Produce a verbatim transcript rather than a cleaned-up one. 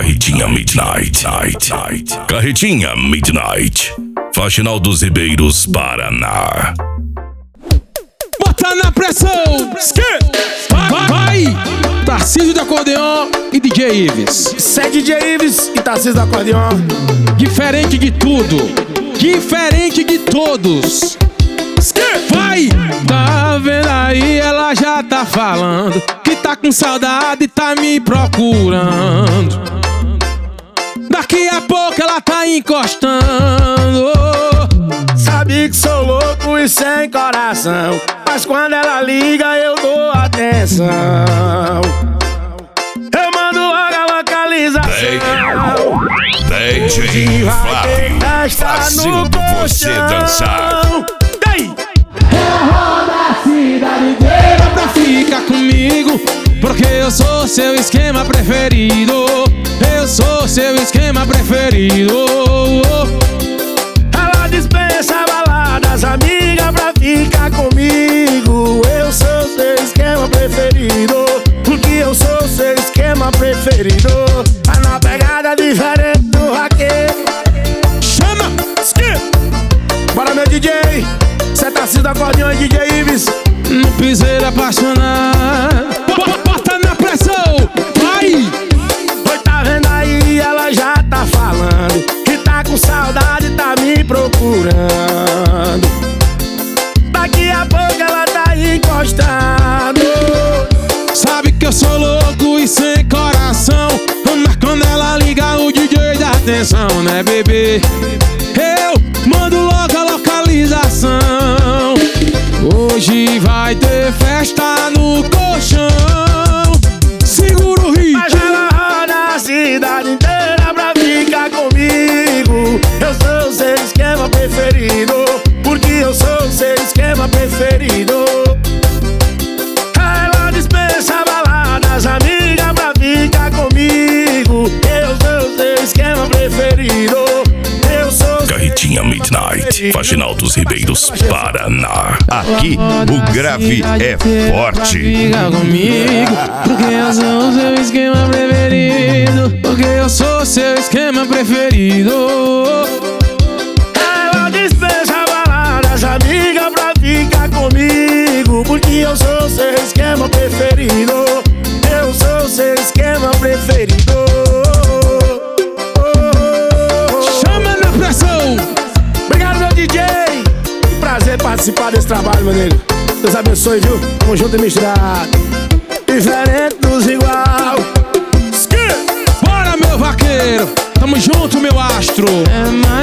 Carretinha Midnight, night, night. Carretinha Midnight, Faxinal dos Ribeiros, Paraná. Bota na pressão! Vai, vai! Tarcísio do acordeon e D J Ives. Isso é D J Ives e Tarcísio do acordeon. Diferente de tudo, diferente de todos. Vai! Tá vendo aí, ela já tá falando que tá com saudade e tá me procurando. Daqui a pouco ela tá encostando. Sabe que sou louco e sem coração, mas quando ela liga eu dou atenção. Eu mando logo a localização. D J Flávio, fazendo você dançar. Eu rodo a cidade inteira pra ficar comigo, porque eu sou seu esquema preferido. Eu sou seu esquema preferido. Ela dispensa baladas, amiga, pra ficar comigo. Eu sou seu esquema preferido, porque eu sou seu esquema preferido. Tá na pegada diferente do vaqueiro. Chama! Bora, meu D J, cê tá se do acordeão e D J Ives. No piseiro apaixonado. Bota na pressão! Vai! Oi, tá vendo aí, ela já tá falando que tá com saudade, tá me procurando. Daqui a pouco ela tá encostando. Sabe que eu sou louco e sem coração, mas quando ela liga o D J dá atenção, né, bebê? Eu mando logo a localização. Hoje vai ter festa no colchão. Segura o ritmo. Mas ela roda a cidade inteira pra ficar comigo. Eu sou seu esquema preferido, porque eu sou seu esquema preferido. Ela dispensa baladas, amiga, pra ficar comigo. Eu sou seu esquema preferido. Eu sou Carretinha Midnight, Faxinal dos Ribeiros, Paraná. Aqui o grave é forte. Fica comigo, porque eu sou seu esquema preferido. Porque eu sou seu esquema preferido. Ela dispensa baladas, amiga, pra ficar comigo, porque eu sou seu esquema preferido. Eu sou seu esquema preferido. Chama na pressão! Obrigado, meu D J. Que prazer participar desse trabalho, meu nego. Deus abençoe, viu? Tamo junto e misturado. Diferente dos igual. Bora, meu vaqueiro! Tamo junto, meu astro! É